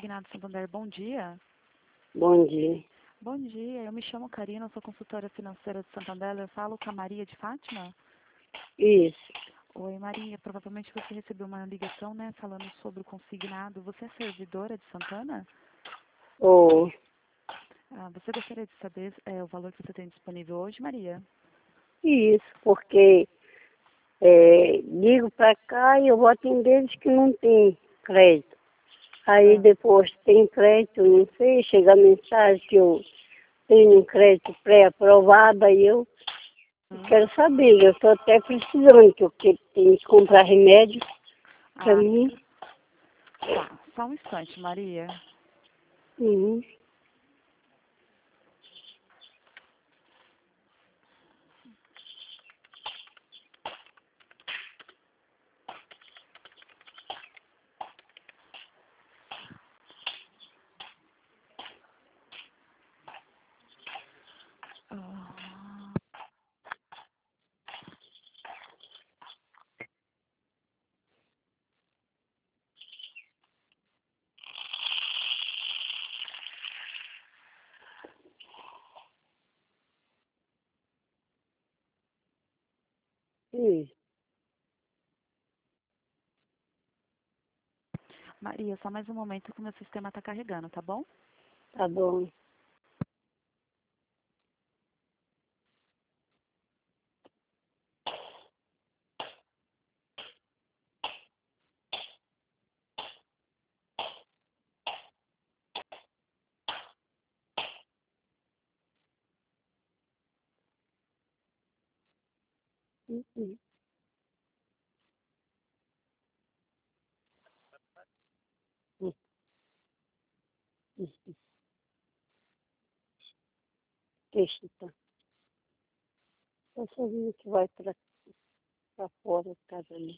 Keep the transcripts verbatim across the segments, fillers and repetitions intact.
Consignado Santander, bom dia. Bom dia. Bom dia, eu me chamo Karina, sou consultora financeira de Santander, eu falo com a Maria de Fátima. Isso. Oi Maria, provavelmente você recebeu uma ligação, né, falando sobre o consignado. Você é servidora de Santana? Ou Ah, você gostaria de saber é, o valor que você tem disponível hoje, Maria? isso, porque é, ligo para cá e eu vou atender eles que não tem crédito. Aí Ah, depois tem crédito, não sei, chega a mensagem que eu tenho um crédito pré-aprovado, aí eu hum, quero saber, eu estou até precisando, que eu que- tenho que comprar remédio para ah, mim. tá, só um instante, Maria. Uhum. Ah, Isso, Maria, só mais um momento que o meu sistema está carregando, tá bom? tá bom. Uhum. Uhum. Uhum. Deixa então. Eu sabia que vai para fora da casa ali.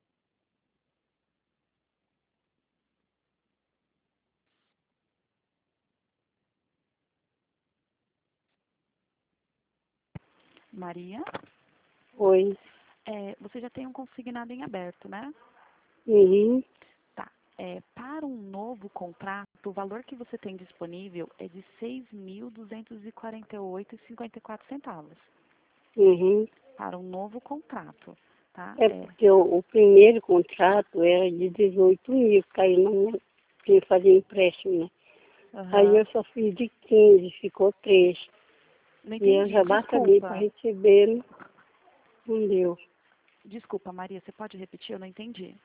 Maria, Oi. é, você já tem um consignado em aberto, né? Uhum. Tá. É, para um novo contrato, o valor que você tem disponível é de seis mil duzentos e quarenta e oito reais e cinquenta e quatro centavos. Uhum. Para um novo contrato, tá? É É, porque o, o primeiro contrato era de dezoito mil, caiu na minha, quem fazia empréstimo, né? Aí aham. eu só fiz de quinze, ficou três. Não E eu entendi, já batalhei para desculpa. receber, não deu. Desculpa, Maria, você pode repetir? Eu não entendi.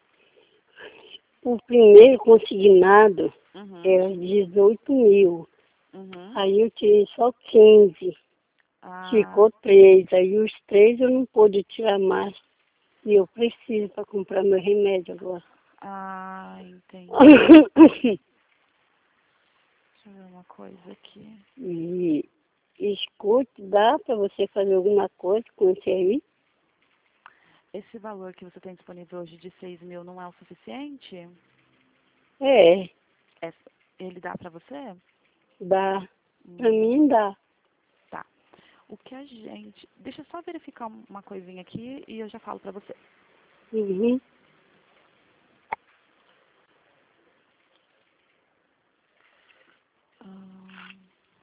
O primeiro consignado Uhum, era dezoito mil. uhum. Aí eu tirei só quinze, Ah, ficou três. Aí os três eu não pude tirar mais. E eu preciso para comprar meu remédio agora. ah, entendi. Deixa eu ver uma coisa aqui. E escute, dá para você fazer alguma coisa com isso aí? Esse valor que você tem disponível hoje de seis mil não é o suficiente? É, É, ele dá para você? dá. Para Hum, mim dá. tá. O que a gente... Deixa eu só verificar uma coisinha aqui e eu já falo pra você. Uhum. Ahn,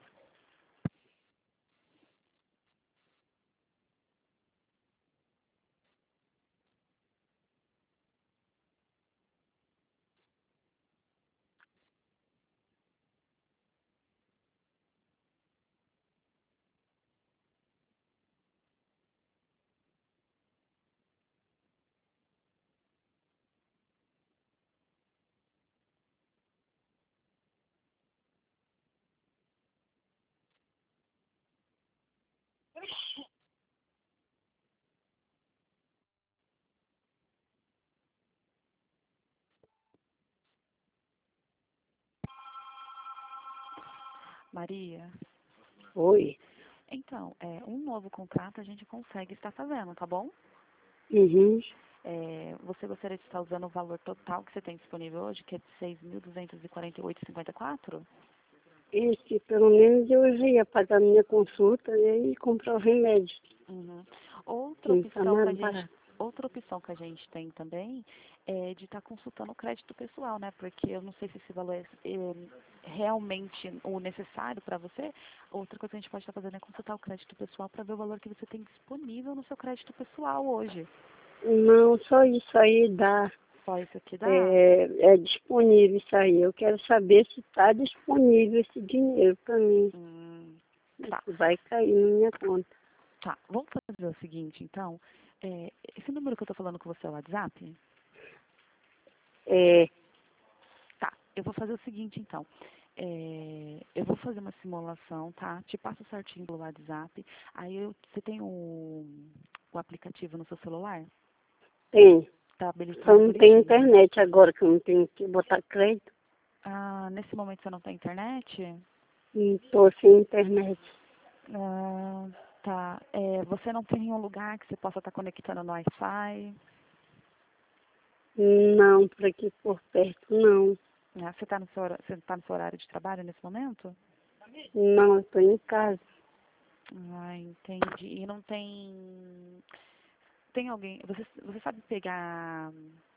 Maria, Oi. então, é, um novo contrato a gente consegue estar fazendo, tá bom? Uhum. É, você gostaria de estar usando o valor total que você tem disponível hoje, que é de seis mil duzentos e quarenta e oito reais e cinquenta e quatro? Esse, pelo menos eu já ia pagar minha consulta, né, e comprar o remédio. Uhum. Outra Que está opção mais que a gente barato. outra opção que a gente tem também é de estar consultando o crédito pessoal, né? Porque eu não sei se esse valor é, é realmente o necessário para você. Outra coisa que a gente pode estar fazendo é consultar o crédito pessoal para ver o valor que você tem disponível no seu crédito pessoal hoje. Não, só isso aí dá. Só isso aqui dá? É, é disponível isso aí. Eu quero saber se está disponível esse dinheiro para mim. Hum, tá. Se vai cair na minha conta. Tá, vamos fazer o seguinte, então. É, esse número que eu estou falando com você é o WhatsApp? É, Tá, eu vou fazer o seguinte, então. É, eu vou fazer uma simulação, tá? Te passo certinho pelo WhatsApp. Aí eu, você tem o, o aplicativo no seu celular? tem. Tá Só habilitado não tem bonitinho. internet agora, que eu não tenho que botar crédito. Ah, nesse momento você não tem internet? Estou sem internet. Ah, tá. É, você não tem nenhum lugar que você possa estar conectando no Wi-Fi? Não, por aqui por perto, não. Ah, você está no seu, hora- você tá no seu horário de trabalho nesse momento? Não, eu estou em casa. Ah, entendi. E não tem. Tem alguém. Você, você sabe pegar.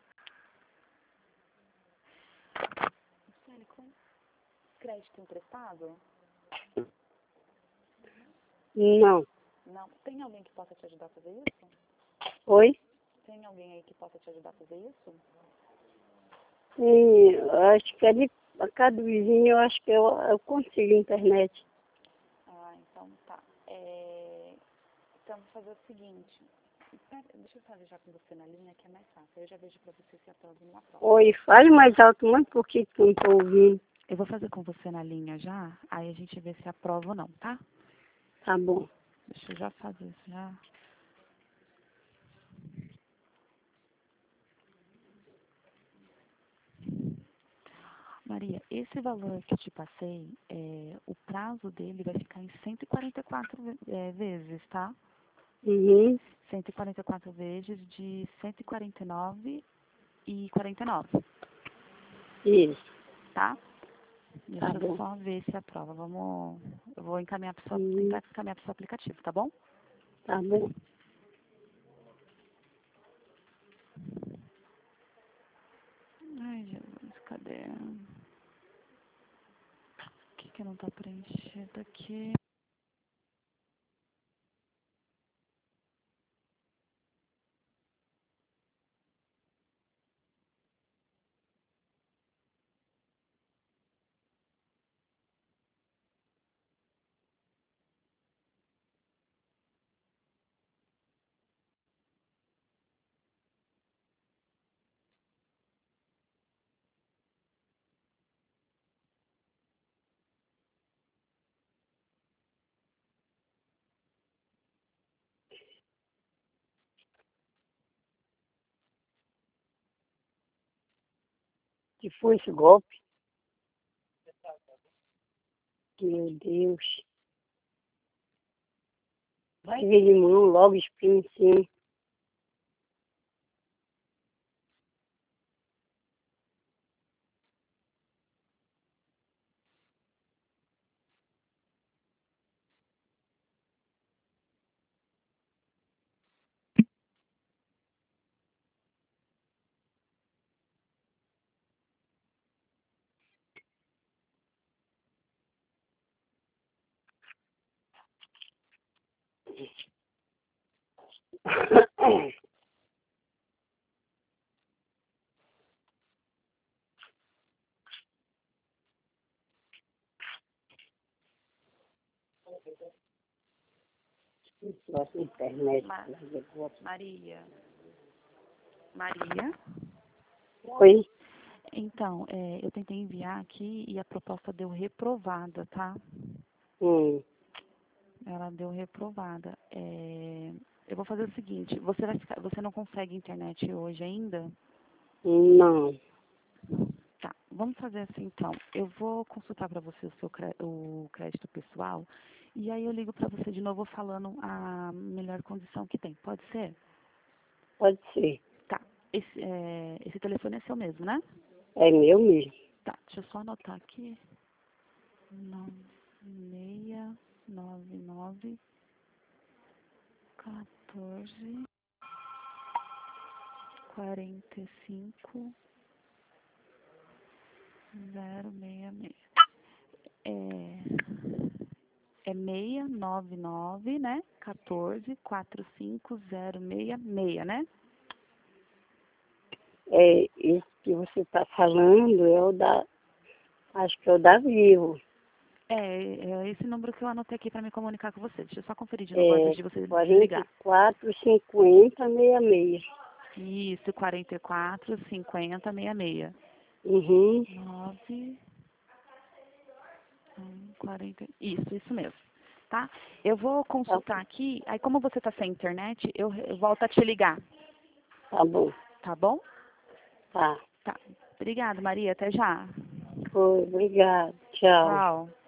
Sério, com crédito emprestado? Não. Não. Tem alguém que possa te ajudar a fazer isso? Oi? Tem alguém aí que possa te ajudar a fazer isso? Sim, eu acho que ali, a cada vizinho, eu acho que eu, eu consigo internet. Ah, então tá. É... Então, vou fazer o seguinte. Espera, deixa eu fazer já com você na linha, que é mais fácil. Eu já vejo pra você se aprova ou não aprova. Oi, fale mais alto, mas por que que eu não estou ouvindo? Eu vou fazer com você na linha já, aí a gente vê se aprova ou não, tá? Tá bom. Deixa eu já fazer isso já. Maria, esse valor que eu te passei, é, o prazo dele vai ficar em cento e quarenta e quatro ve- é, vezes, tá? Uhum, cento e quarenta e quatro vezes de cento e quarenta e nove e quarenta e nove, isso, tá? tá Deixa eu bom. só ver se aprova. Vamos, eu vou encaminhar para sua, Uhum, tentar encaminhar para o seu aplicativo, tá bom? tá bom. Ai, Jesus, cadê? Por que que não tá preenchido aqui? Que foi esse golpe? Meu Deus. Vai ver de mão, logo espinho em cima. Nossa internet. Ma Maria. Maria? Oi? Então, é, eu tentei enviar aqui e a proposta deu reprovada, tá? Hum, Ela deu reprovada. É, eu vou fazer o seguinte, você vai ficar, você não consegue internet hoje ainda? não. Tá, vamos fazer assim então. Eu vou consultar para você o seu cré- o crédito pessoal e aí eu ligo para você de novo falando a melhor condição que tem. Pode ser? Pode ser. Tá. Esse, é, esse telefone é seu mesmo, né? É meu mesmo. Tá, deixa eu só anotar aqui. Nove seis nove nove quatorze. quarenta e cinco, zero seis seis. É, é seis nove nove, né? quatorze, quarenta e cinco, zero seis seis, né? É, esse que você está falando é o da, acho que é o da Vivo. É, é esse número que eu anotei aqui para me comunicar com você. Deixa eu só conferir de novo antes É de você quarenta e desligar. quatro, cinquenta, sessenta e seis. Isso, quarenta e quatro, cinquenta, sessenta e seis. Uhum, nove, quarenta. Isso, isso mesmo. Tá? Eu vou tá, consultar aqui. Aí, como você está sem internet, eu, eu volto a te ligar. tá bom, Tá bom? tá. Tá. Obrigada, Maria. Até já. Foi, obrigado, tchau. Tchau.